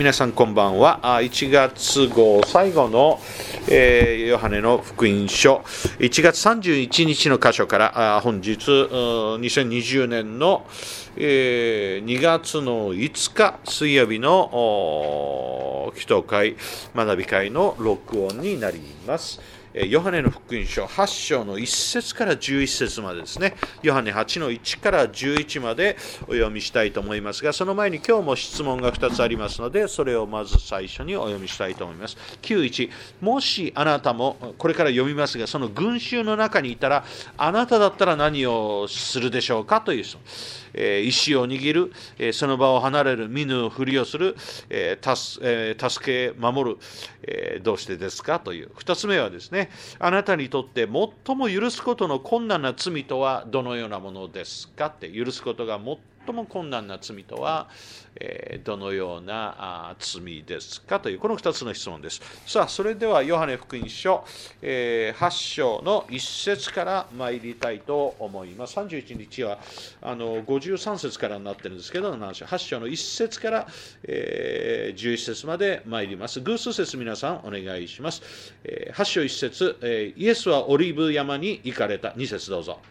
皆さんこんばんは。1月号最後の、ヨハネの福音書1月31日の箇所から本日2020年の、2月の5日水曜日の祈祷会学び会の録音になります。ヨハネの福音書8章の1節から11節までですね。ヨハネ8の1から11までお読みしたいと思いますが、その前に今日も質問が2つありますので、それをまず最初にお読みしたいと思います。9.1、もしあなたも、これから読みますが、その群衆の中にいたら、あなただったら何をするでしょうかという質問。石を握る、その場を離れる、見ぬふりをする、助け守る、どうしてですかという。2つ目はですね、あなたにとって最も許すことの困難な罪とはどのようなものですかって、許すことが最も困難な罪とは、どのような罪ですかというこの2つの質問です。さあ、それではヨハネ福音書、8章の1節から参りたいと思います。31日は53節からになってるんですけど、8章の1節から、11節まで参ります。偶数節皆さんお願いします。8章1節、イエスはオリーブ山に行かれた。2節どうぞ。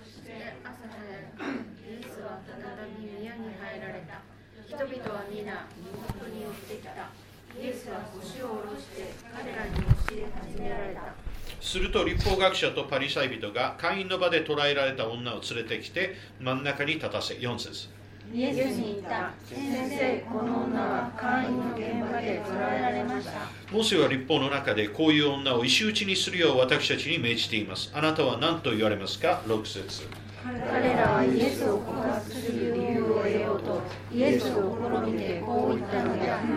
人々は皆港に寄ってきた。イエスは腰を下ろして彼らに教え始められた。 すると律法学者とパリサイ人が会員の場で捕らえられた女を連れてきて真ん中に立たせ。4節。 イエスに言った。先生、この女は会員の現場で捕らえられました。 モーセは律法の中でこういう女を石打ちにするよう私たちに命じています。あなたは何と言われますか。6節。 彼らはイエスを告発する理由を得ようとイエスを試みてこう言ったのであった。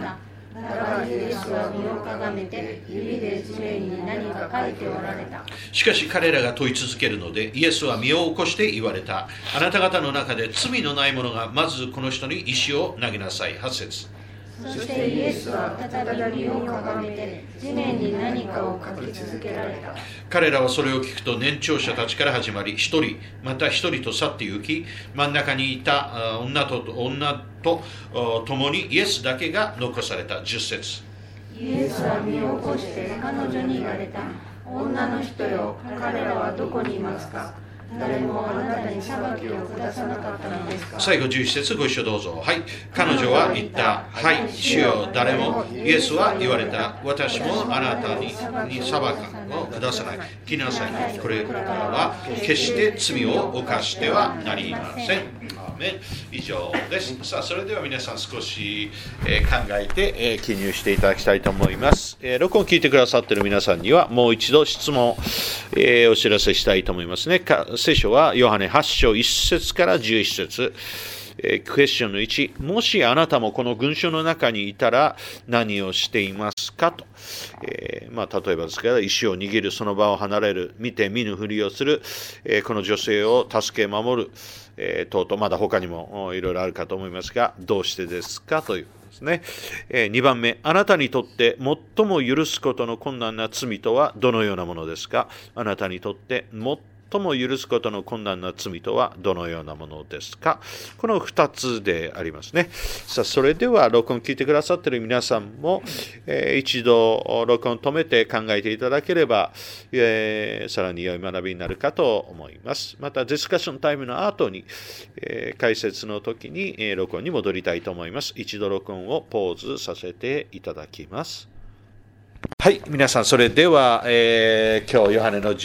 だからイエスは身をかがめて指で地面に何か書いておられた。 しかし彼らが問い続けるのでイエスは身を起こして言われた。あなた方の中で罪のない者がまずこの人に石を投げなさい。8節。 そしてイエスは再び身をかがめて地面に何かを書き続けられた。 彼らはそれを聞くと年長者たちから始まり一人また一人と去って行き、真ん中にいた女と共にイエスだけが残された。10節。 イエスは身を起こして彼女に言われた。女の人よ、彼らはどこにいますか。誰もあなたに裁きを下さなかったのですか。 最後11節ご一緒どうぞ。はい。彼女は言った。はい、主よ、誰も。イエスは言われた。私もあなたに裁きを下さない。来なさい。これからは決して罪を犯してはなりません。以上です。さあ、それでは皆さん少し考えて記入していただきたいと思います。録音を聞いてくださっている皆さんにはもう一度質問お知らせしたいと思いますね。聖書はヨハネ8章1節から11節。クエスチョンの1、もしあなたもこの群衆の中にいたら何をしていますかと。例えばですけど、石を握る、その場を離れる、見て見ぬふりをする、この女性を助け守る、等々、まだ他にもいろいろあるかと思いますが、どうしてですかということですね。2番目、あなたにとって最も許すことの困難な罪とはどのようなものですか。あなたにとって最も許すことの困難な罪とはどのようなものですか。この2つでありますね。さあ、それでは録音聞いてくださっている皆さんも、一度録音止めて考えていただければ、さらに良い学びになるかと思います。またディスカッションタイムの後に、解説の時に、録音に戻りたいと思います。一度録音をポーズさせていただきます。はい、皆さん、それでは、今日、ヨハネの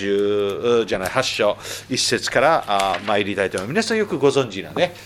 8章、1節から参りたいと思います。皆さんよくご存知なね、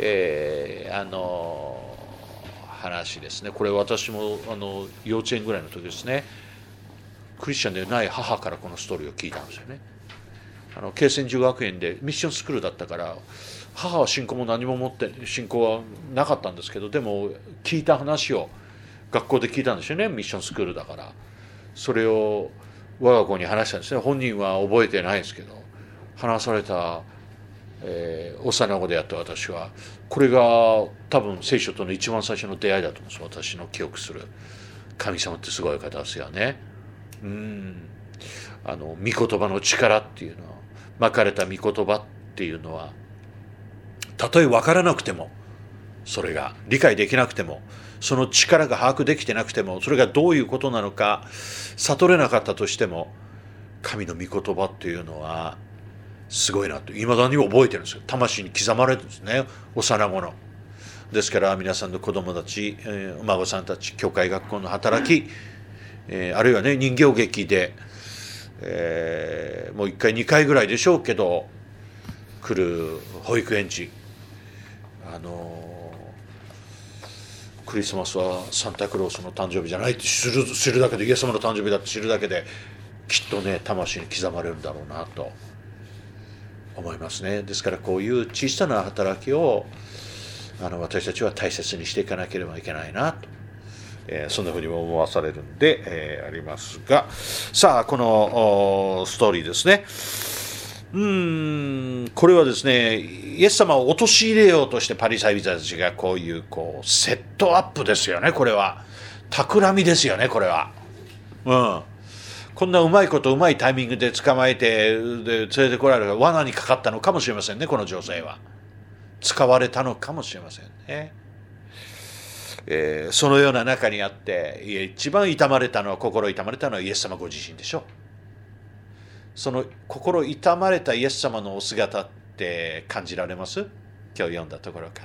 話ですね。これ私も幼稚園ぐらいの時ですね、クリスチャンでない母からこのストーリーを聞いたんですよね。慶泉女学園でミッションスクールだったから、母は信仰も何も持って信仰はなかったんですけど、でも聞いた話を学校で聞いたんですよね。ミッションスクールだから。それを我が子に話したんですね。本人は覚えてないですけど、話された、幼子であった私は、これが多分聖書との一番最初の出会いだと思うんです。私の記憶する神様ってすごい方ですよね。御言葉の力っていうのは、まかれた御言葉っていうのは、たとえ分からなくても、それが理解できなくても、 その力が把握できてなくても、それがどういうことなのか悟れなかったとしても、神の御言葉っていうのはすごいなと未だに覚えてるんですよ。魂に刻まれるんですね、幼子の。ですから皆さんの子供たち、お孫さんたち、教会学校の働き、あるいはね、人形劇で、もう1回2回ぐらいでしょうけど来る保育園児、クリスマスはサンタクロースの誕生日じゃないって知るだけで、イエス様の誕生日だって知るだけで、きっとね、魂に刻まれるんだろうなと思いますね。ですからこういう小さな働きを私たちは大切にしていかなければいけないなと、そんなふうにも思わされるんで、ありますが、さあこのストーリーですね。これはですね、イエス様を陥れようとしてパリサイ人たちがこういうセットアップですよね。これは企みですよね。これは、こんなうまいことうまいタイミングで捕まえてで連れてこられる、罠にかかったのかもしれませんね。この女性は使われたのかもしれませんね。そのような中にあって、一番心痛まれたのはイエス様ご自身でしょう。その心痛まれたイエス様のお姿って感じられます？今日読んだところから。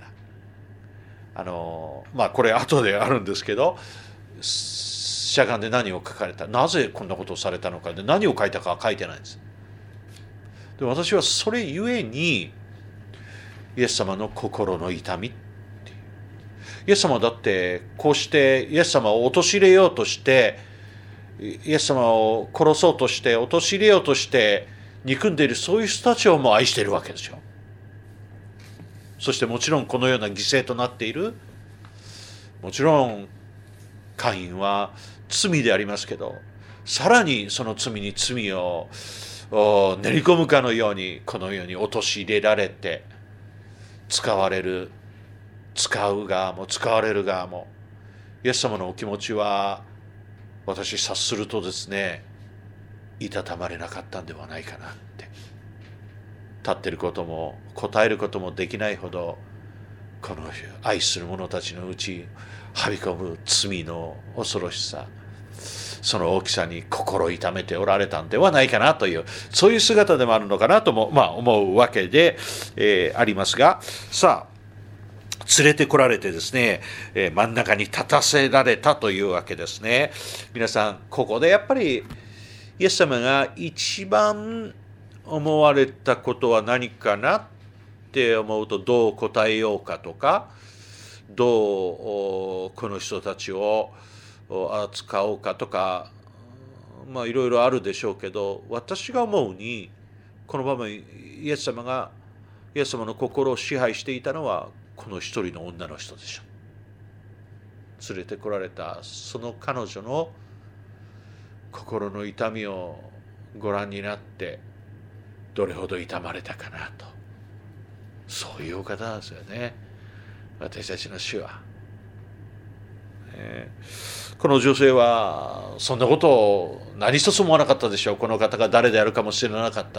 これ後であるんですけど、しゃがんで何を書かれた、なぜこんなことをされたのかで、何を書いたかは書いてないんです。で、私はそれゆえにイエス様の心の痛み、イエス様だってこうしてイエス様を陥れようとして、イエス様を殺そうとして陥れようとして憎んでいる、そういう人たちをも愛しているわけですよ。そしてもちろんこのような犠牲となっている、もちろんカインは罪でありますけど、さらにその罪に罪を練り込むかのように、このように陥れられて、使われる、使う側も使われる側も、イエス様のお気持ちは私察するとですね、いたたまれなかったんではないかなって。立ってることも答えることもできないほど、この愛する者たちのうちはびこむ罪の恐ろしさ、その大きさに心痛めておられたんではないかなという、そういう姿でもあるのかなとも、思うわけで、ありますが、さあ連れてこられてですね、真ん中に立たせられたというわけですね。皆さん、ここでやっぱりイエス様が一番思われたことは何かなって思うと、どう答えようかとか、どうこの人たちを扱おうかとか、いろいろあるでしょうけど、私が思うにこの場面、イエス様の心を支配していたのはこの一人の女の人でしょう。連れてこられたその彼女の心の痛みをご覧になって、どれほど痛まれたかなと、そういうお方なんですよね、私たちの主は。この女性はそんなことを何一つ思わなかったでしょう。この方が誰であるかも知らなかった。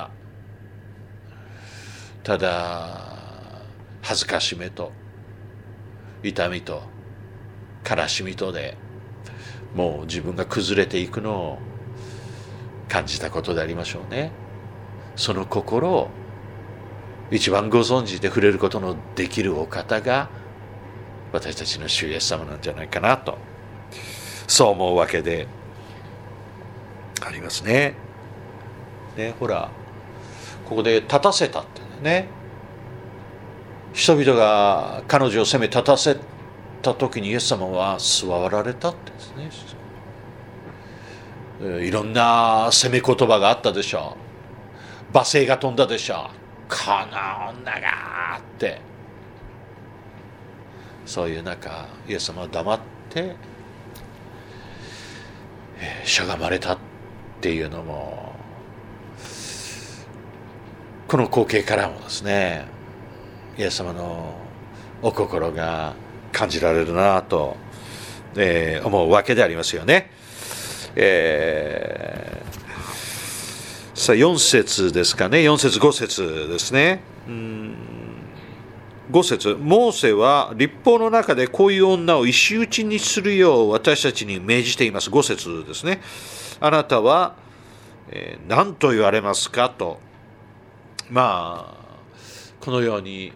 ただ恥ずかしめと痛みと悲しみとで、もう自分が崩れていくのを感じたことでありましょうね。その心を一番ご存知で触れることのできるお方が私たちの主イエス様なんじゃないかなと、そう思うわけでありますね。ほら、ここで立たせたってね、人々が彼女を責め立たせた時にイエス様は座られたってですね。いろんな責め言葉があったでしょう。罵声が飛んだでしょう。この女がって、そういう中イエス様は黙ってしゃがまれたっていうのも、この光景からもですね、イエス様のお心が感じられるなと、思うわけでありますよね。さあ4節ですかね、4節5節ですね。 5節、モーセは律法の中でこういう女を石打ちにするよう私たちに命じています。5節ですね。あなたは、何と言われますかと、このように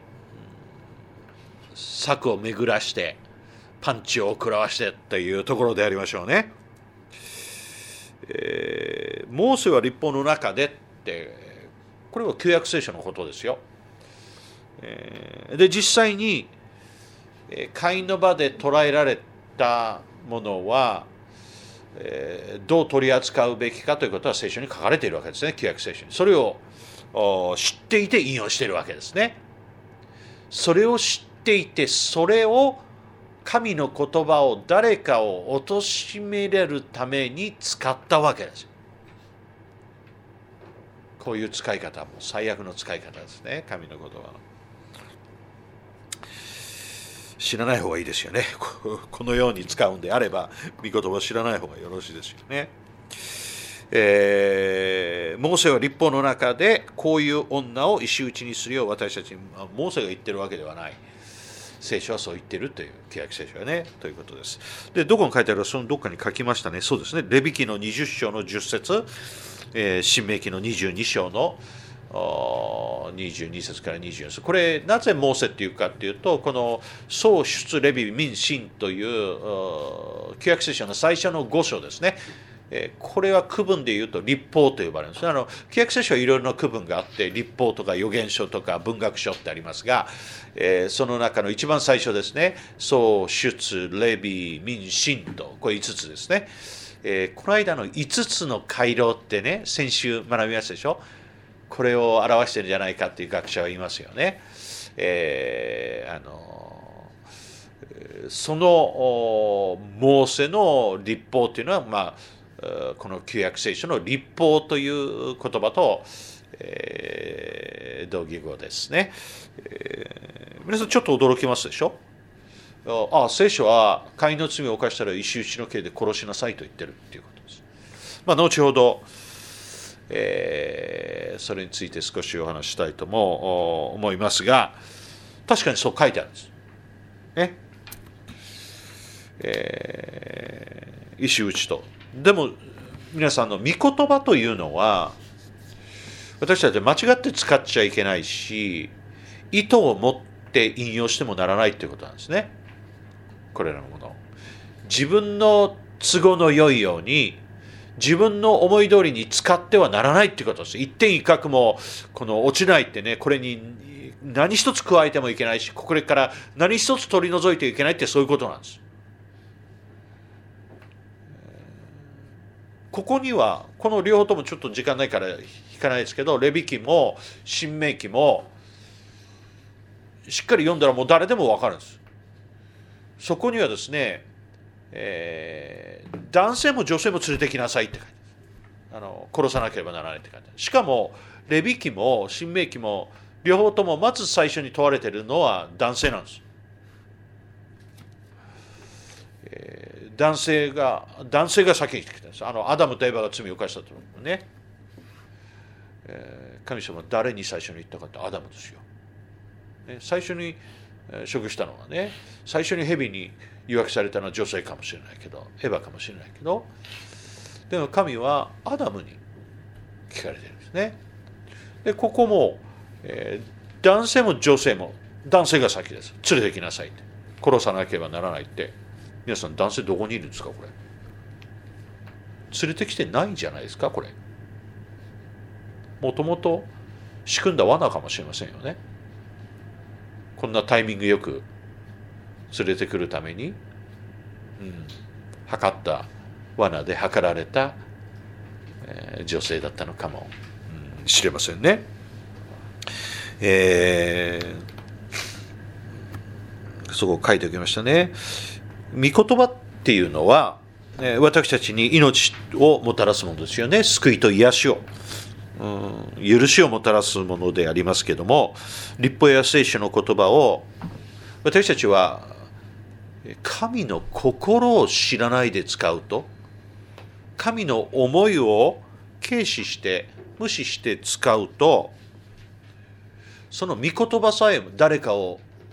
策を巡らしてパンチを食らわしてというところでありましょうね。モーセは律法の中でって、これは旧約聖書のことですよ。で実際に会員の場で捉えられたものは、どう取り扱うべきかということは聖書に書かれているわけですね、旧約聖書に。それを知っていて引用しているわけですね。それを知っていて、それを神の言葉を誰かを貶めれるために使ったわけです。こういう使い方も最悪の使い方ですね、神の言葉の。知らない方がいいですよね。このように使うんであれば、御言葉を知らない方がよろしいですよね。モーセは律法の中でこういう女を石打ちにするよう私たちに、モーセが言ってるわけではない。聖書はそう言ってるという、旧約聖書はね、ということです。で、どこに書いてあるか、そのどっかに書きましたね。そうですね。レビ記の20章の10節、申命記の22章の22節から24節。これなぜモーセっていうかっていうと、この創出レビ民神という旧約聖書の最初の5章ですね。これは区分でいうと律法と呼ばれるんですね。旧約聖書はいろいろな区分があって、律法とか預言書とか文学書ってありますが、その中の一番最初ですね、創出レビ民神と、これ5つですね。この間の5つの回廊ってね、先週学びましたでしょ。これを表してるんじゃないかっていう学者はいますよね。そのモーセの律法というのは、この旧約聖書の律法という言葉と、同義語ですね。皆さんちょっと驚きますでしょ。聖書は会員の罪を犯したら石打ちの刑で殺しなさいと言ってるっていうことです。後ほどそれについて少しお話したいとも思いますが、確かにそう書いてあるんです。石打ちと。でも皆さんの御言葉というのは、私たちは間違って使っちゃいけないし、意図を持って引用してもならないということなんですね。これらのもの。自分の都合の良いように、自分の思い通りに使ってはならないということです。一点一画もこの落ちないってね、これに何一つ加えてもいけないし、これから何一つ取り除いていけないってそういうことなんです。ここにはこの両方ともちょっと時間ないから引かないですけど、レビ記も申命記もしっかり読んだらもう誰でも分かるんです。そこにはですね、男性も女性も連れてきなさいって書いてある。殺さなければならないって書いてある。しかもレビ記も申命記も両方ともまず最初に問われているのは男性なんです。男性が先に来てるんです。アダムとエバが罪を犯したとね、神様は誰に最初に言ったかってアダムですよ。最初に食したのはね、最初に蛇に誘惑されたのは女性かもしれないけど、エバかもしれないけど、でも神はアダムに聞かれてるんですね。でここも、男性も女性も男性が先です。連れてきなさいって、殺さなければならないって。皆さん男性どこにいるんですか。これ連れてきてないんじゃないですか。これもともと仕組んだ罠かもしれませんよね。こんなタイミングよく連れてくるために、計った罠で計られた、女性だったのかもしれませんね。そこを書いておきましたね。御言葉っていうのは、私たちに命をもたらすものですよね。救いと癒しを、許しをもたらすものでありますけども、律法や聖書の言葉を私たちは神の心を知らないで使うと、神の思いを軽視して無視して使うと、その御言葉さえも誰かを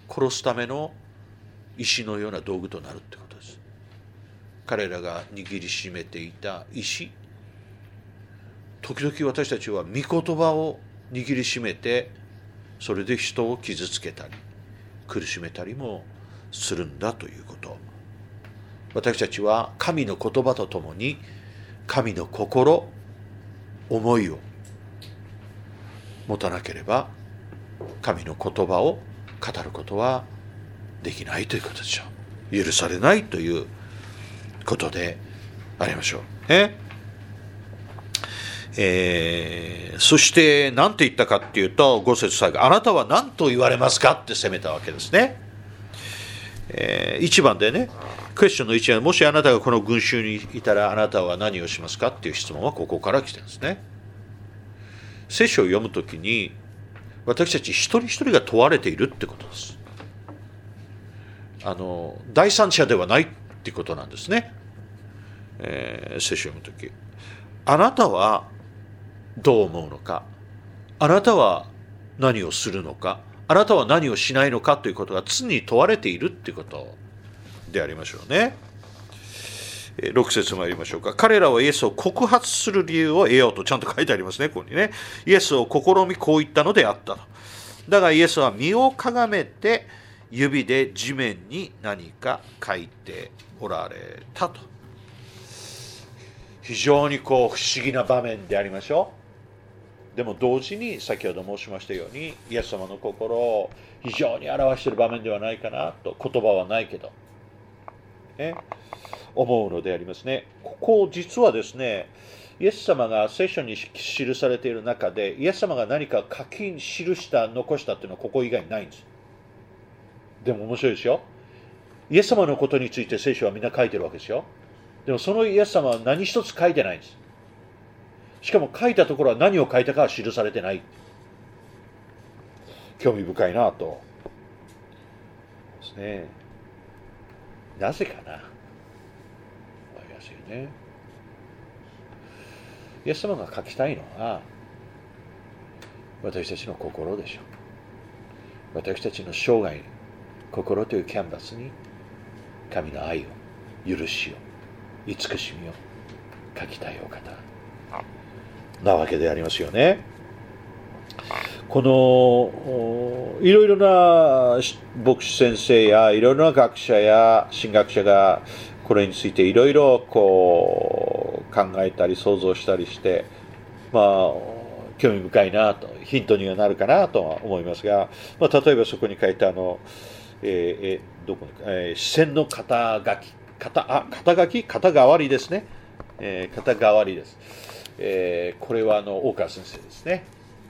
殺すための石のような道具となるってことです。彼らが握りしめていた石、時々私たちは御言葉を握りしめて、それで人を傷つけたり苦しめたりもするんだということ。私たちは神の言葉とともに神の心、思いを持たなければ神の言葉を語ることはできないということでしょう。許されないということでありましょう。そして何て言ったかっていうと、5節最後、あなたは何と言われますかって責めたわけですね。1番でね、クエスチョンの1番、もしあなたがこの群衆にいたらあなたは何をしますかっていう質問はここから来てるんですね。聖書を読むときに私たち一人一人が問われているってことです。第三者ではないってことなんですね。聖書を読むとき、あなたはどう思うのか、あなたは何をするのか、あなたは何をしないのかということが常に問われているということでありましょうね。6節参りましょうか。彼らはイエスを告発する理由を得ようとちゃんと書いてありますね、ここにね。イエスを試みこう言ったのであったと。だがイエスは身をかがめて指で地面に何か書いておられたと。非常に不思議な場面でありましょう。でも同時に先ほど申しましたように、イエス様の心を非常に表している場面ではないかなと、言葉はないけど、思うのでありますね。ここ実はですね、イエス様が聖書に記されている中で、イエス様が何か書き記した、残したっていうのはここ以外にないんです。でも面白いですよ。イエス様のことについて聖書はみんな書いてるわけですよ。でもそのイエス様は何一つ書いてないんです。しかも書いたところは何を書いたかは記されてない。興味深いなとですね。なぜかな、思いますよね。イエス様が書きたいのは私たちの心でしょう。私たちの生涯、心というキャンバスに神の愛を、許しを、慈しみを書きたいお方なわけでありますよね。このいろいろな牧師先生やいろいろな学者や神学者がこれについていろいろ考えたり想像したりして、興味深いなと、ヒントにはなるかなとは思いますが、例えばそこに書いた視線の肩書き、肩代わりですね。肩代わりです。これは大川先生ですね。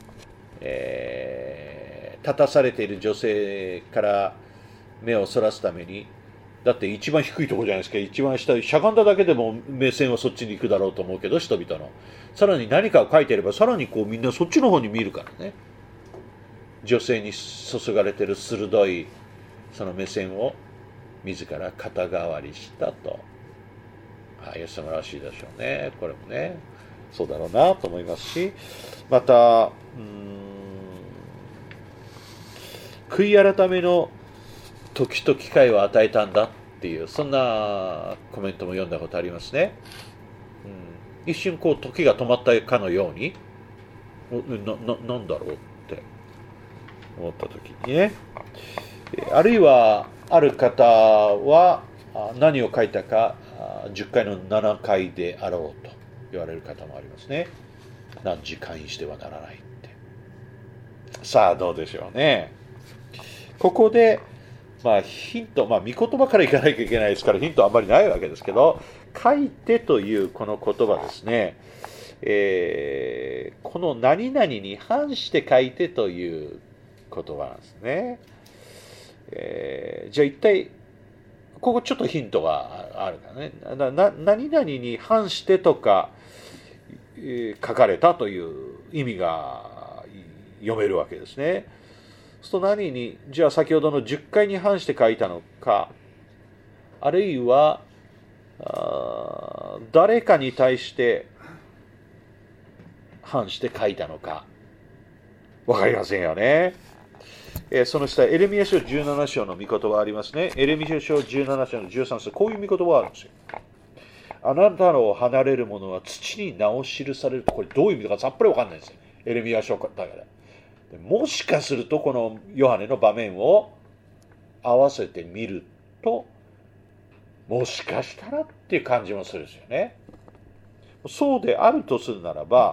立たされている女性から目をそらすために、だって一番低いところじゃないですか。一番下、しゃがんだだけでも目線はそっちに行くだろうと思うけど、人々の。さらに何かを書いていれば、さらにみんなそっちの方に見るからね。女性に注がれている鋭いその目線を自ら肩代わりしたと。イエス様らしいでしょうね。これもね、そうだろうなと思いますし、また悔い改めの時と機会を与えたんだっていう、そんなコメントも読んだことありますね。一瞬時が止まったかのように、なんだろうって思った時にね、あるいはある方は何を書いたか10回の7回であろうと言われる方もありますね。何時間にしてはならないって。さあどうでしょうね。ここでヒント、御言葉からいかなきゃいけないですからヒントはあんまりないわけですけど、書いてというこの言葉ですね、この何々に反して書いてという言葉なんですね。じゃあ一体ここちょっとヒントがあるからね。何々に反してとか、書かれたという意味が読めるわけですね。そうすると何に、じゃあ先ほどの10回に反して書いたのか、あるいは誰かに対して反して書いたのか、わかりませんよね。 その下、エレミヤ書17章の御言葉がありますね。エレミヤ書17章の13節、こういう御言葉があるんですよ。あなたを離れる者は土に名を記されると、これどういう意味かさっぱりわかんないんですよ。エレミヤ書だから。もしかすると、このヨハネの場面を合わせてみると、もしかしたらっていう感じもするんですよね。そうであるとするならば、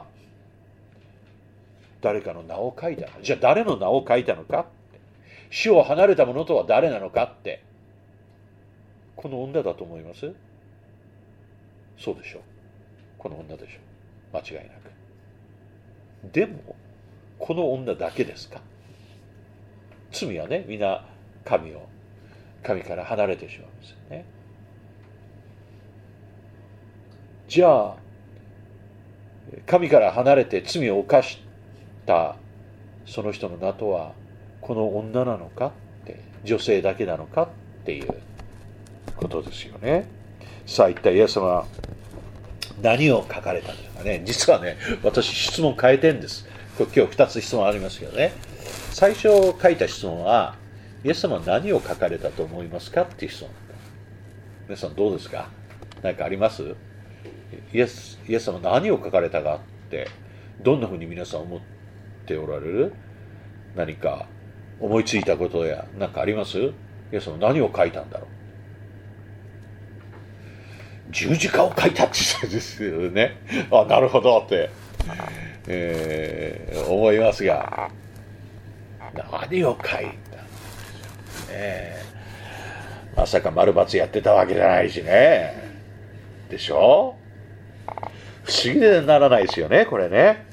誰かの名を書いたの。じゃあ誰の名を書いたのかって。死を離れた者とは誰なのかって。この女だと思います？そうでしょう。この女でしょう。間違いなく。でも、この女だけですか？罪はね、みんな神から離れてしまうんですよね。じゃあ、神から離れて罪を犯したその人の名とはこの女なのかって、女性だけなのかっていうことですよね。さあ、一体イエス様は何を書かれたんですかね。実はね、私質問変えてるんです。今日2つ質問ありますけどね。最初書いた質問は、イエス様は何を書かれたと思いますかっていう質問だった。皆さんどうですか？何かあります？イエス様は何を書かれたかってどんなふうに皆さん思っておられる？何か思いついたことや何かあります？イエス様は何を書いたんだろう？十字架を書いたって言ったんですよね。あ、なるほどって、思いますが、何を書いたんですね。まさか丸抜やってたわけじゃないしね。でしょ？不思議でならないですよね、これね。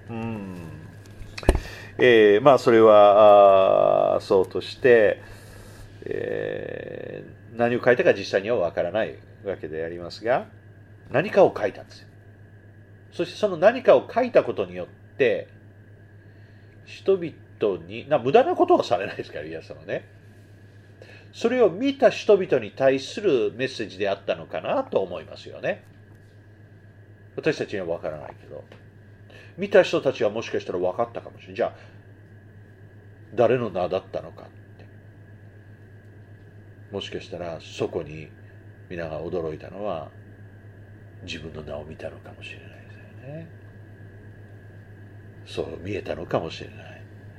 まあそれはそうとして、何を書いたか実際にはわからないわけでありますが、何かを書いたんですよ。そしてその何かを書いたことによって人々に無駄なことはされないですから、イエス様ね。それを見た人々に対するメッセージであったのかなと思いますよね。私たちには分からないけど、見た人たちはもしかしたら分かったかもしれない。じゃあ誰の名だったのかって、もしかしたらそこに皆が驚いたのは自分の名を見たのかもしれないですよね。そう見えたのかもしれない。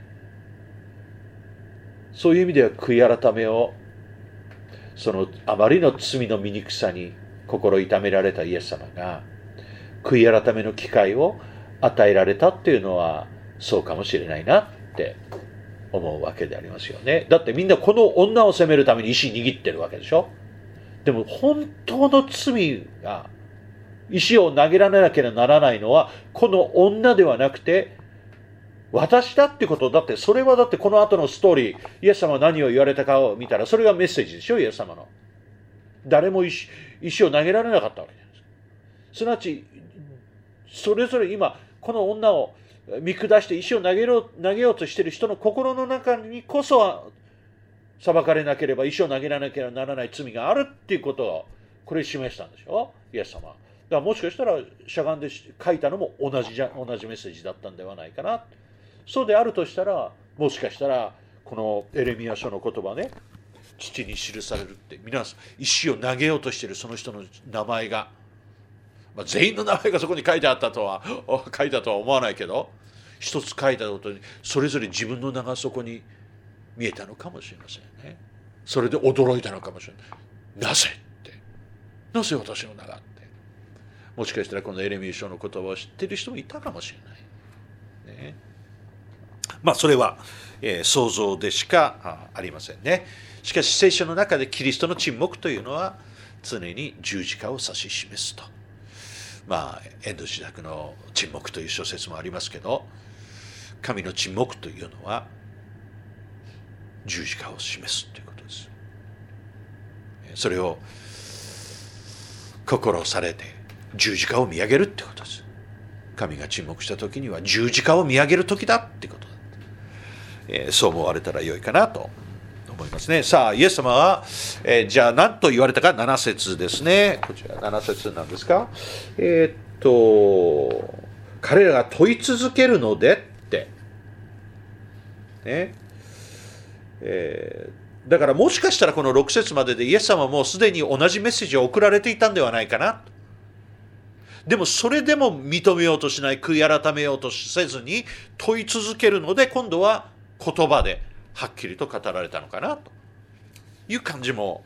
そういう意味では悔い改めを、そのあまりの罪の醜さに心痛められたイエス様が悔い改めの機会を与えられたっていうのはそうかもしれないなって思うわけでありますよね。だってみんなこの女を責めるために石握ってるわけでしょ。でも本当の罪が石を投げられなければならないのはこの女ではなくて私だってことだって。それはだってこの後のストーリー、イエス様は何を言われたかを見たらそれがメッセージでしょ。イエス様の誰も石を投げられなかったわけです。すなわちそれぞれ今この女を見下して石を投げようとしている人の心の中にこそは裁かれなければ石を投げられなければならない罪があるっていうことをこれ示したんでしょ、イエス様。だからもしかしたらしゃがんで書いたのも同じメッセージだったんではないかな。そうであるとしたら、もしかしたらこのエレミヤ書の言葉ね、土に記されるって、皆さん石を投げようとしているその人の名前が、全員の名前がそこに書いてあったとは思わないけど、一つ書いたことにそれぞれ自分の名がそこに見えたのかもしれませんね。それで驚いたのかもしれない。なぜって、なぜ私の名がって、もしかしたらこのエレミヤ書の言葉を知っている人もいたかもしれないね。それは、想像でしかありませんね。しかし聖書の中でキリストの沈黙というのは常に十字架を指し示すと。遠藤周作の沈黙という小説もありますけど、神の沈黙というのは十字架を示すということです。それを心されて十字架を見上げるってことです。神が沈黙した時には十字架を見上げる時だってことだ、そう思われたらよいかなと思いますね。さあイエス様は、じゃあ何と言われたか。7節ですね。こちら7節なんですか。彼らが問い続けるのでってね、 だからもしかしたらこの6節まででイエス様はもうすでに同じメッセージを送られていたんではないかな。でもそれでも認めようとしない、悔い改めようとせずに問い続けるので、今度は言葉ではっきりと語られたのかなという感じも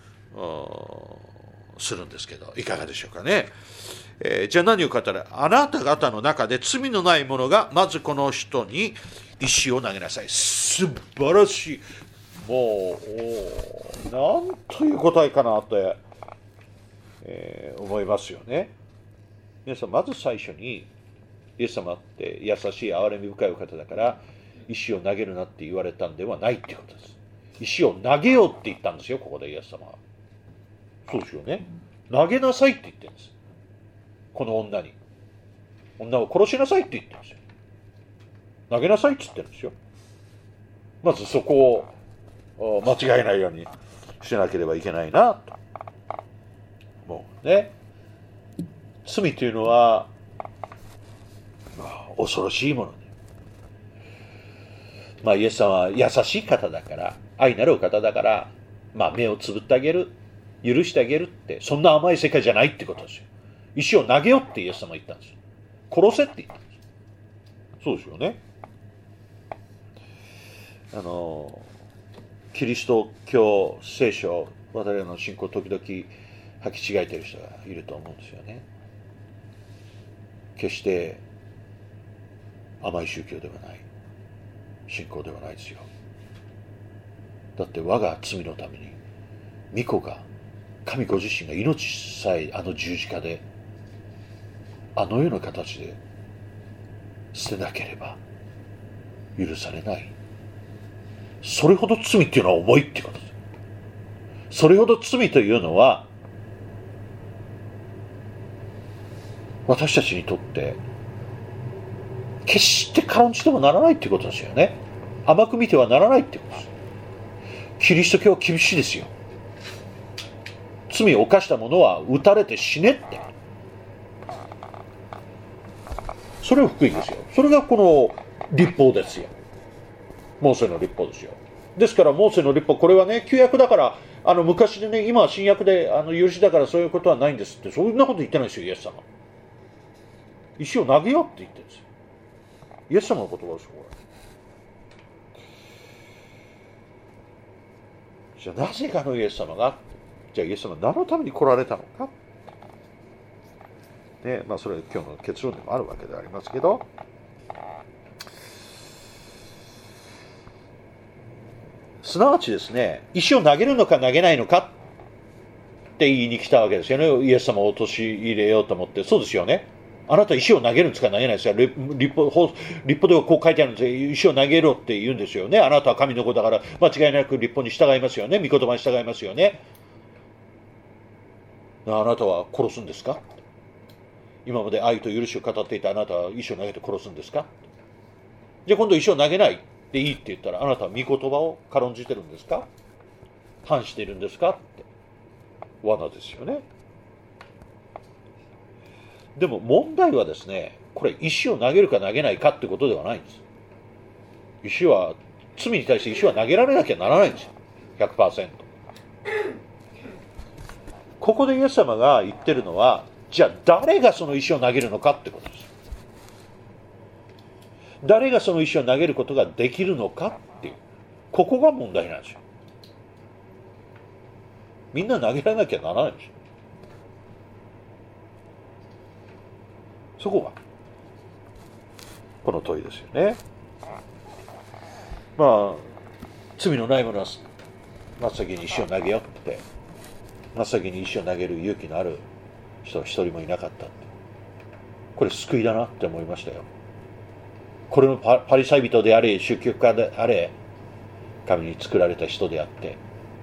するんですけど、いかがでしょうかね。じゃあ何を語る？あなた方の中で罪のない者がまずこの人に石を投げなさい。素晴らしい。もうなんという答えかなって、思いますよね。皆さん、まず最初にイエス様って優しい憐れみ深いお方だから石を投げるなって言われたんではないっていうことです。石を投げようって言ったんですよ、ここでイエス様は。そうですよね。投げなさいって言ってるんです。この女に。女を殺しなさいって言ってるんですよ。投げなさいって言ってるんですよ。まずそこを間違えないようにしなければいけないなと。もうね。罪というのは、恐ろしいもので。イエス様は優しい方だから、愛なるお方だから、目をつぶってあげる、許してあげるって、そんな甘い世界じゃないってことですよ。石を投げよってイエス様は言ったんですよ。殺せって言ったんです。そうですよね。キリスト教聖書、我々の信仰時々履き違えている人がいると思うんですよね。決して甘い宗教ではない、信仰ではないですよ。だって我が罪のために御子が、神ご自身が命さえ十字架であのような形で捨てなければ許されない。それほど罪っていうのは重いってことです。それほど罪というのは私たちにとって決して軽んじてもならないってことですよね。甘く見てはならないってことです。キリスト教は厳しいですよ。罪を犯した者は撃たれて死ねって。それは福音ですよ。それがこの律法ですよ。モーセの律法ですよ。ですからモーセの律法、これはね、旧約だから昔でね、今は新約で許しだからそういうことはないんですって、そんなこと言ってないですよ、イエス様。石を投げようって言ってるんですよ。イエス様の言葉ですよ、これ。じゃあなぜかのイエス様が、じゃあイエス様は何のために来られたのか。ね、それは今日の結論でもあるわけでありますけど、すなわちですね、石を投げるのか投げないのかって言いに来たわけですよね。イエス様を陥れようと思って。そうですよね。あなた石を投げるんですか投げないですか。律法ではこう書いてあるんですよ。石を投げろって言うんですよね。あなたは神の子だから間違いなく律法に従いますよね。御言葉に従いますよね。あなたは殺すんですか。今まで愛と許しを語っていたあなたは石を投げて殺すんですか。じゃあ今度石を投げないでいいって言ったら、あなたは御言葉を軽んじてるんですか、反しているんですかって罠ですよね。でも問題はですね、これ石を投げるか投げないかってことではないんです。罪に対して石は投げられなきゃならないんですよ。 100%。 ここでイエス様が言ってるのは、じゃあ誰がその石を投げるのかってことです。誰がその石を投げることができるのかっていう、ここが問題なんですよ。みんな投げられなきゃならないんですよ。そこがこの問いですよね。罪のない者は真っ先に石を投げよって、真っ先に石を投げる勇気のある人は一人もいなかったって、これ救いだなって思いましたよ。これもパリサイ人であれ、宗教家であれ、神に作られた人であって、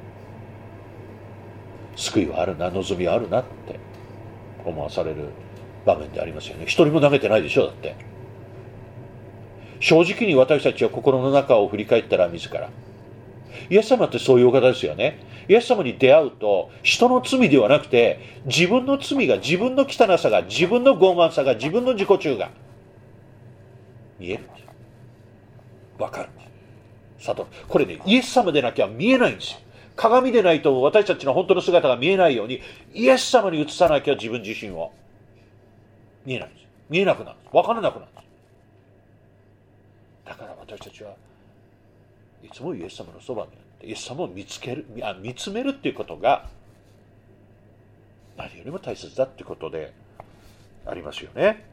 救いはあるな、望みはあるなって思わされる場面でありますよね。一人も投げてないでしょ。だって正直に私たちは心の中を振り返ったら自ら、イエス様ってそういうお方ですよね。イエス様に出会うと、人の罪ではなくて、自分の罪が、自分の汚さが、自分の傲慢さが、自分の自己中が見えるんです。分かるんです。 悟る。これね、イエス様でなきゃ見えないんですよ。鏡でないと私たちの本当の姿が見えないように、イエス様に映さなきゃ自分自身は見えないんです。見えなくなるんです。分からなくなるんです。だから私たちはいつもイエス様のそばにあって、イエス様を見つめるっていうことが何よりも大切だっていうことでありますよね。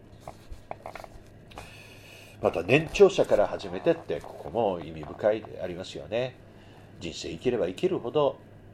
また年長者から始めてって、ここも意味深いでありますよね。人生生きれば生きるほど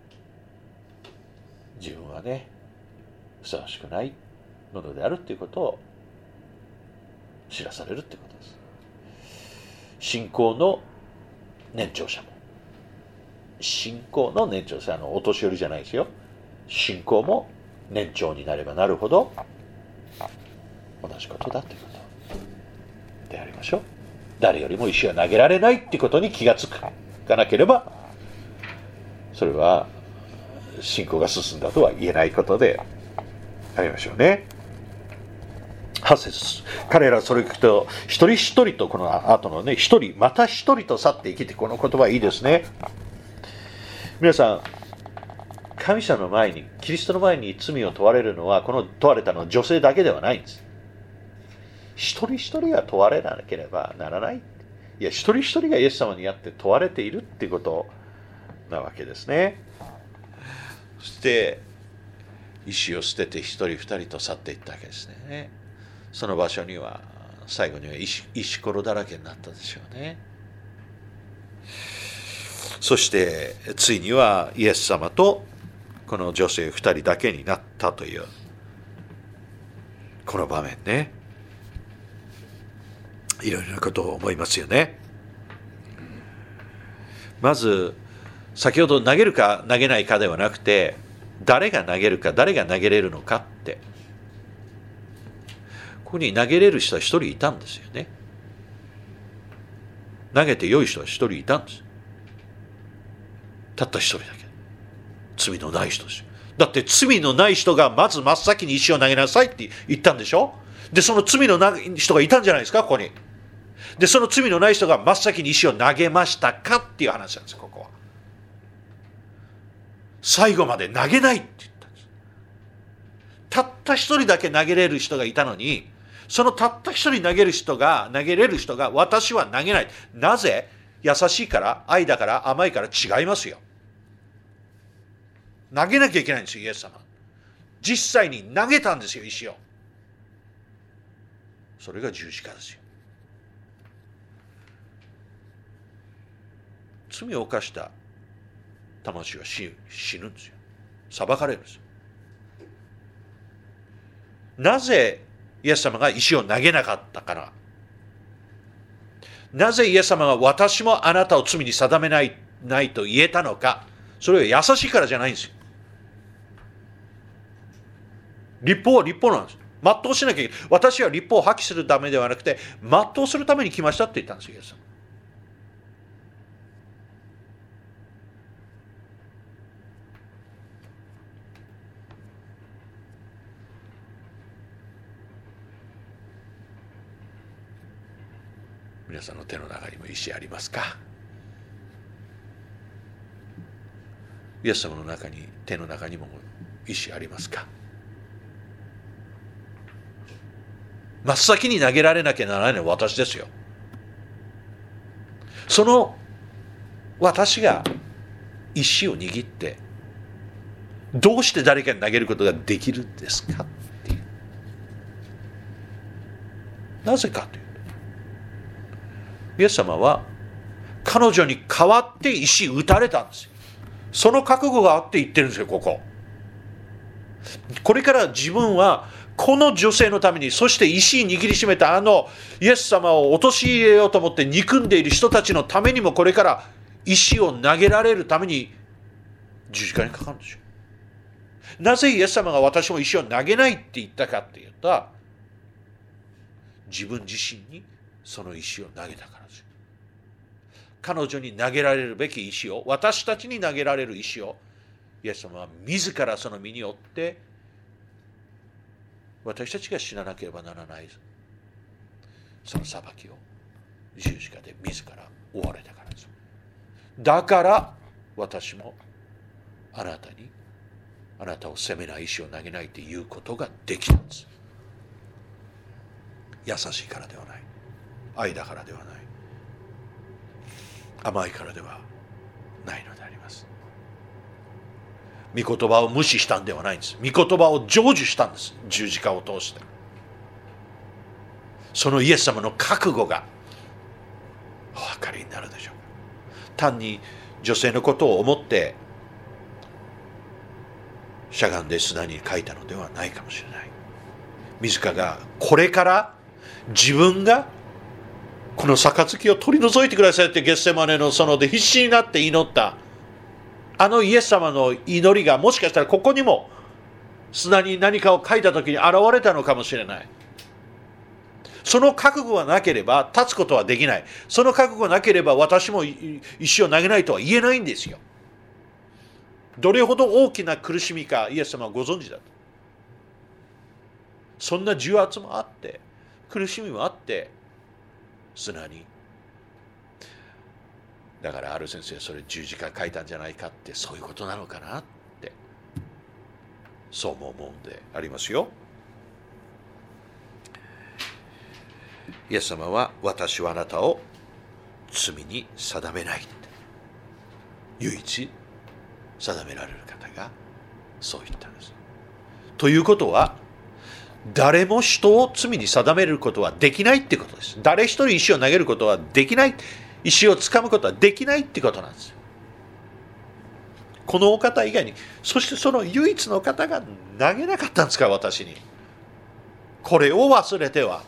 自分はねふさわしくないものであるっていうことを知らされるってことです。信仰の年長者も、信仰の年長者、お年寄りじゃないですよ。信仰も年長になればなるほど同じことだということでありましょう。誰よりも石は投げられないってことに気がつかなければ、それは信仰が進んだとは言えないことでありましょうね。8節、彼らそれを聞くと一人一人と、この後のね、一人また一人と去って生きて、この言葉いいですね。皆さん、神様の前に、キリストの前に罪を問われるのは、この問われたのは女性だけではないんです。一人一人が問われなければならない。いや、一人一人がイエス様にあって問われているっていうことなわけですね。そして石を捨てて一人二人と去っていったわけですね。その場所には最後には石ころだらけになったでしょうね。そしてついにはイエス様とこの女性二人だけになったというこの場面ね、いろいろなことを思いますよね。まず先ほど投げるか投げないかではなくて、誰が投げるか誰が投げれるのかって、ここに投げれる人は一人いたんですよね。投げて良い人は一人いたんです。たった一人だけ。罪のない人ですよ。だって罪のない人がまず真っ先に石を投げなさいって言ったんでしょ。でその罪のない人がいたんじゃないですか、ここに。でその罪のない人が真っ先に石を投げましたかっていう話なんです。ここは最後まで投げないって言ったんです。たった一人だけ投げれる人がいたのに、そのたった一人投げれる人が私は投げない。なぜ？優しいから、愛だから、甘いから違いますよ。投げなきゃいけないんですよ、イエス様。実際に投げたんですよ、石を。それが十字架ですよ。罪を犯した魂は死ぬんですよ。裁かれるんですよ。なぜイエス様が石を投げなかったから、なぜイエス様が私もあなたを罪に定めないと言えたのか、それは優しいからじゃないんですよ。律法は律法なんです。全うしなきゃいけない。私は律法を破棄するためではなくて、全うするために来ましたって言ったんですよ、イエス様。皆さんの手の中にも石ありますか？イエス様の手の中にも石ありますか？真っ先に投げられなきゃならないのは私ですよ。その私が石を握ってどうして誰かに投げることができるんですかっていう。なぜかというと、イエス様は彼女に代わって石打たれたんですよ。その覚悟があって言ってるんですよ、ここ。これから自分はこの女性のために、そして石握りしめたイエス様を陥れようと思って憎んでいる人たちのためにも、これから石を投げられるために十字架にかかるんですよ。なぜイエス様が私も石を投げないって言ったかっていうと、自分自身にその石を投げたからですよ。彼女に投げられるべき石を、私たちに投げられる石を、イエス様は自らその身に負って、私たちが死ななければならないその裁きを十字架で自ら負われたからです。 だから私もあなたを責めない、石を投げないということができたんです。優しいからではない、愛だからではない、甘いからではないのであります。御言葉を無視したんではないんです。御言葉を成就したんです。十字架を通して。そのイエス様の覚悟がお分かりになるでしょう。単に女性のことを思ってしゃがんで砂に書いたのではないかもしれない。自らがこれから自分がこの杯を取り除いてくださいってゲッセマネの園で必死になって祈ったあのイエス様の祈りが、もしかしたらここにも砂に何かを書いた時に現れたのかもしれない。その覚悟がなければ立つことはできない。その覚悟がなければ私も石を投げないとは言えないんですよ。どれほど大きな苦しみかイエス様はご存知だと。そんな重圧もあって苦しみもあって砂に、だからある先生、それ十字架書いたんじゃないかって、そういうことなのかなって、そうも思うんでありますよ。イエス様は、私はあなたを罪に定めないって、唯一定められる方がそう言ったんです。ということは、誰も人を罪に定めることはできないってことです。誰一人石を投げることはできない、石をつかむことはできないってことなんです。このお方以外に、そしてその唯一の方が投げなかったんですから、私に。これを忘れては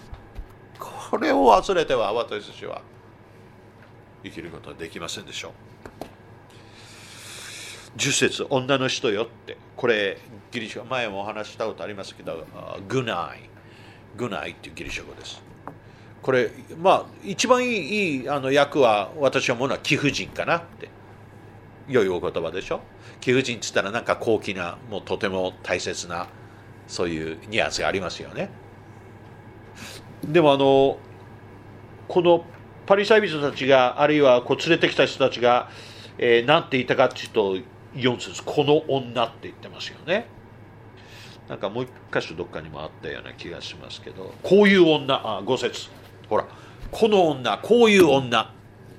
私たちは生きることはできませんでしょう。10節、女の人よって、これギリシャ語、前もお話したことありますけど、グナイっていうギリシャ語です。これ一番いい訳は、私は思うのは貴婦人かなって、良いお言葉でしょ。貴婦人って言ったらなんか高貴な、もうとても大切な、そういうニュアンスがありますよね。でもこのパリサイ人たちが、あるいは連れてきた人たちが、なんて言ったかっていうと、4節、この女って言ってますよね。なんかもう一箇所どっかにもあったような気がしますけど、こういう女、5節、ほら、この女、こういう女、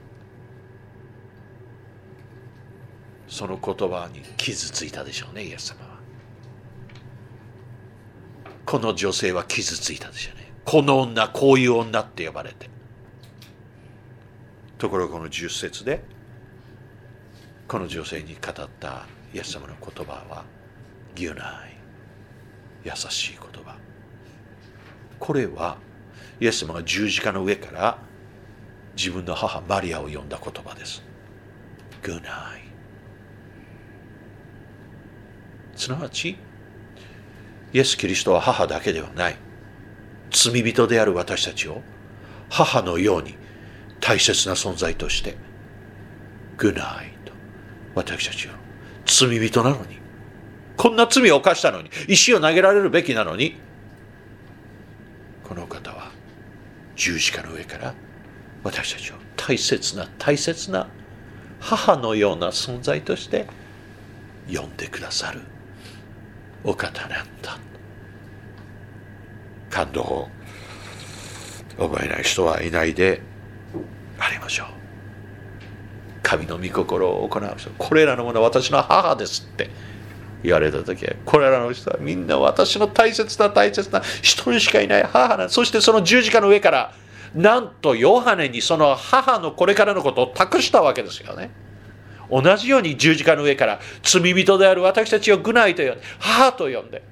その言葉に傷ついたでしょうね、イエス様は。この女性は傷ついたでしょうね。この女、こういう女って呼ばれて。ところがこの10節で、この女性に語ったイエス様の言葉は、ギュナイ、優しい言葉。これは、イエス様が十字架の上から自分の母マリアを呼んだ言葉です。ギュナイ。すなわち、イエス・キリストは母だけではない。罪人である私たちを母のように大切な存在として、グナイと私たちを罪人なのに、こんな罪を犯したのに、石を投げられるべきなのに、この方は十字架の上から私たちを大切な母のような存在として呼んでくださるお方なんだ。感動を覚えない人はいないでありましょう。神の御心を行う人、これらのものは私の母ですって言われたときは、これらの人はみんな私の大切な一人しかいない母なん。そしてその十字架の上からなんとヨハネにその母のこれからのことを託したわけですよね。同じように十字架の上から罪人である私たちをグナイと呼んで、母と呼んで、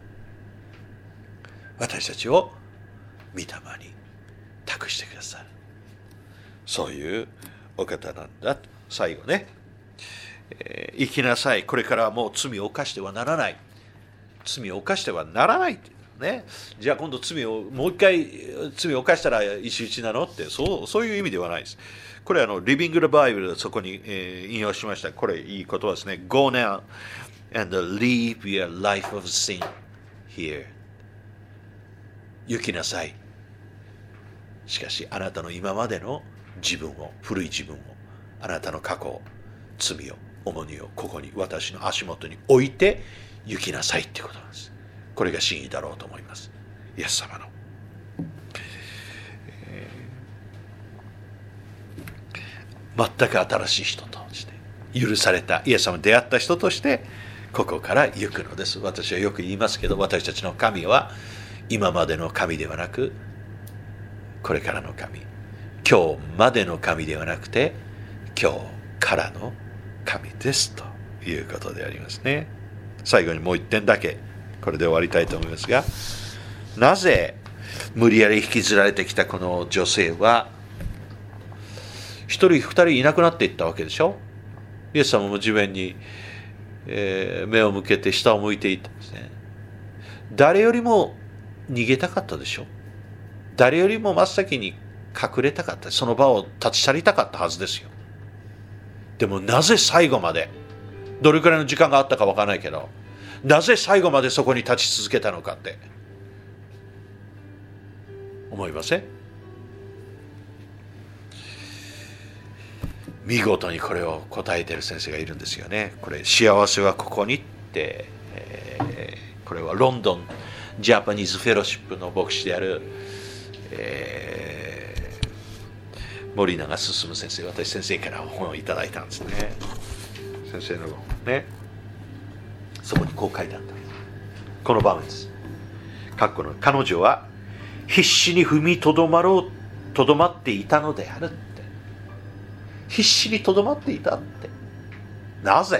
私たちを御霊に託してくださる、そういうお方なんだ。最後ね、生きなさい、これからはもう罪を犯してはならない、罪を犯してはならないってね。じゃあ今度もう一回罪を犯したら石打ちなのって、そういう意味ではないです。これリビング・バイブル、そこに、引用しました。これいい言葉ですね。 Go now and leave your life of sin here。 行きなさい、しかしあなたの今までの自分を、古い自分を、あなたの過去を罪を、重荷をここに私の足元に置いて行きなさいっていうことなんです。これが真意だろうと思います。イエス様の、全く新しい人として許されたイエス様に出会った人としてここから行くのです。私はよく言いますけど、私たちの神は今までの神ではなくこれからの神、今日までの神ではなくて今日からの神ですということでありますね。最後にもう一点だけこれで終わりたいと思いますが、なぜ無理やり引きずられてきたこの女性は一人二人いなくなっていったわけでしょ。イエス様も地面に、目を向けて下を向いていたんですね。誰よりも逃げたかったでしょ。誰よりも真っ先に隠れたかった、その場を立ち去りたかったはずですよ。でもなぜ最後まで、どれくらいの時間があったかわからないけど、なぜ最後までそこに立ち続けたのかって思いません？見事にこれを答えている先生がいるんですよね。これ、幸せはここにって、これはロンドンジャパニーズフェローシップの牧師である、森永進先生、私先生から本をいただいたんですね。先生の本ね、そこにこう書いてあった。この場面です。彼女は必死に踏みとどまっていたのであるって。必死にとどまっていたって。なぜ？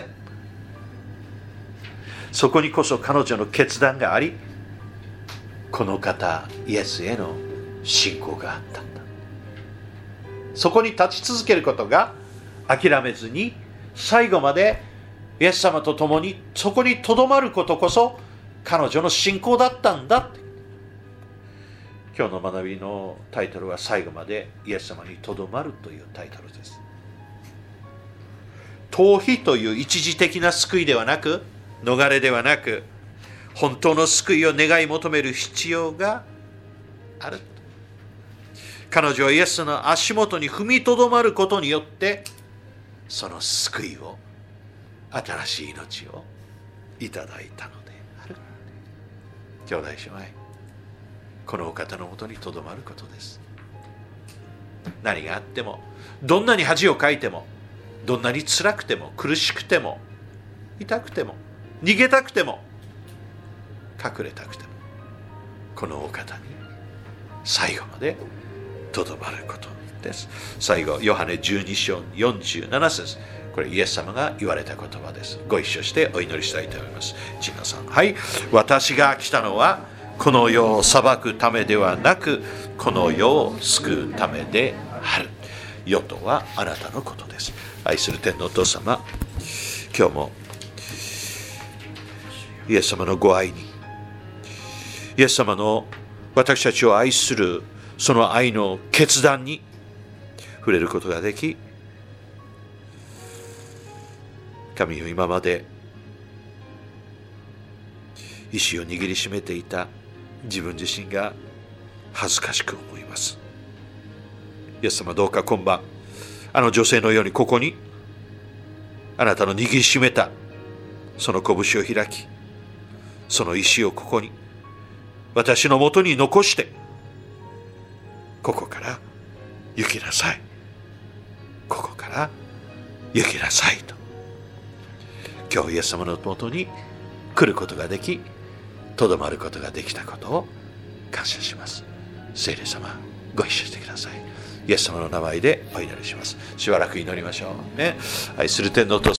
そこにこそ彼女の決断があり、この方イエスへの信仰があったんだ。そこに立ち続けることが、諦めずに最後までイエス様と共にそこにとどまることこそ彼女の信仰だったんだって。今日の学びのタイトルは、最後までイエス様にとどまるというタイトルです。逃避という一時的な救いではなく、逃れではなく、本当の救いを願い求める必要がある。彼女はイエスの足元に踏みとどまることによって、その救いを、新しい命をいただいたのである。兄弟姉妹、このお方のもとにとどまることです。何があっても、どんなに恥をかいても、どんなに辛くても苦しくても痛くても逃げたくても隠れたくても、このお方に最後までとどまることです。最後、ヨハネ12章47節、これイエス様が言われた言葉です。ご一緒してお祈りしたいと思います。ジナさん、はい。私が来たのはこの世を裁くためではなく、この世を救うためである。世とはあなたのことです。愛する天のお父様、今日もイエス様のご愛に、イエス様の私たちを愛するその愛の決断に触れることができ、神よ、今まで意志を握りしめていた自分自身が恥ずかしく思います。イエス様、どうか今晩、あの女性のようにここにあなたの握りしめたその拳を開き、その石をここに私のもとに残して、ここから行きなさい、ここから行きなさいと、今日イエス様のもとに来ることができ、とどまることができたことを感謝します。聖霊様、ご一緒してください。イエス様の名前でお祈りします。しばらく祈りましょうね。愛する天のお父様、